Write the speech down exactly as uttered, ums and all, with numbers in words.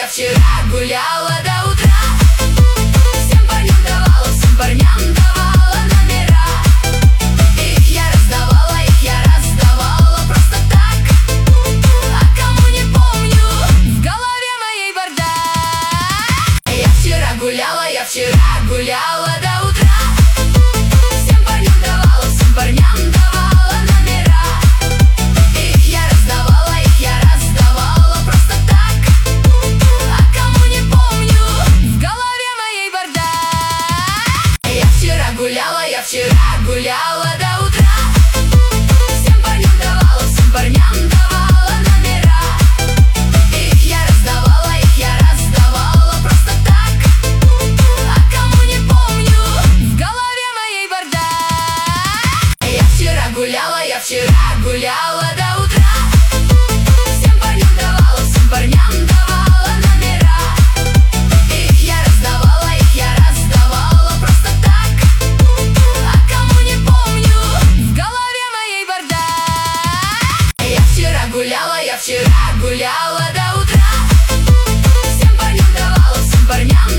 вчера гуляла до утра. Всем парням давала, всем парням давала номера. Их я раздавала, их я раздавала просто так. А кому не помню, в голове моей бардак. Я вчера гуляла, я вчера гуляла до утра. Всем парням давала, всем парням давала номера. Их я раздавала, их я раздавала просто так. А кому не помню, в голове моей бардак. Я вчера гуляла, я вчера гуляла до утра. Всем парням давала, всем парням давала номера. Их я раздавала, их я раздавала просто так. А кому не помню, в голове моей бардак. Я вчера гуляла, я вчера гуляла до утра. Всем парням давала, всем парням давала номера. Их я раздавала, их я раздавала просто так. А кому не помню, в голове моей бардак. Я вчера гуляла, я вчера гуляла до утра. Всем парням давала, всем парням